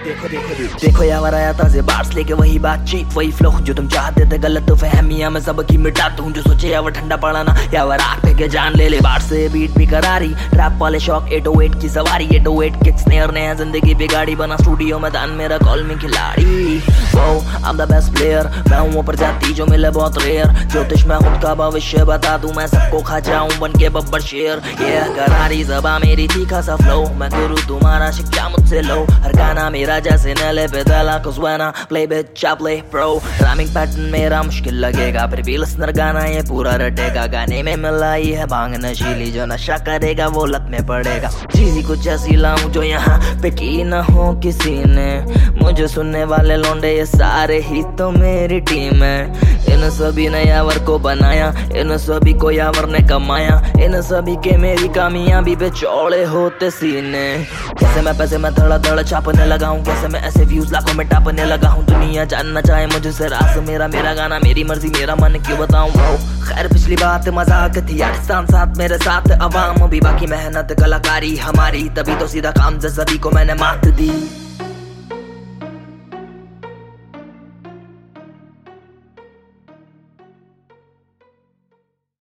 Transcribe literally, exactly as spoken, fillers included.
देखो देखो देखो यावर आया ताज़े बार्स लेके, वही बातचीत वही फ्लो जो तुम चाहते थे। गलत तो फहमियां मैं सबकी मिटा दूं, जो सोचे यावर ठंडा पड़ा ना यावर आग पे के जान ले ले। बार से बीट भी करारी, रैप वाले शौक एट ओ एट की सवारी। Eight oh eight kick snare ने जिंदगी पे गाड़ी बना, स्टूडियो में दान मेरा कॉल में खिलाड़ी। वो I am the best player, मैं हूँ वो प्रजाति जो मिले बहुत रेयर। ज्योतिष मैं खुद का भविष्य बता दूं, मैं सबको खा जाऊं बन के बब्बर शेर। ये करारी ज़बां मेरी तीखा सा फ्लो, मैं गुरु तुम्हारा शिक्षा मुझसे लो। हर गाना मेरा जैसे नले पे दला, cause when I play bitch I play pro। Rhyming pattern मेरा मुश्किल लगेगा, फिर भी लिसनर गाना ये पूरा रटेगा। गाने में मिलाई है भांग नशीली, जो नशा करेगा वो लत में पड़ेगा। चीज़ी कुछ ऐसी लाऊं जो यहाँ पे की न हो किसी ने। मुझे सुनने वाले लौंडे ये सारे ही तो मेरी टीम है। इन सभी ने यावर को बनाया, इन सभी को यावर ने कमाया। इन सभी के मेरी कामयाबी पे चौड़े होते सीने। कैसे मैं पैसे मैं धड़ा धड़ा छापने लगा हूँ, कैसे मैं ऐसे व्यूज लाखों में टापने लगा हूँ। दुनिया जानना चाहे मुझे से रास मेरा मेरा गाना मेरी मर्जी मेरा मन क्यों बताऊं ब्रो। खैर पिछली बात मजाक थी, आर्टिस्तान साथ मेरे साथ अवाम भी, बाकी मेहनत कलाकारी हमारी। तभी तो सीधा काम से सभी को मैंने मात दी।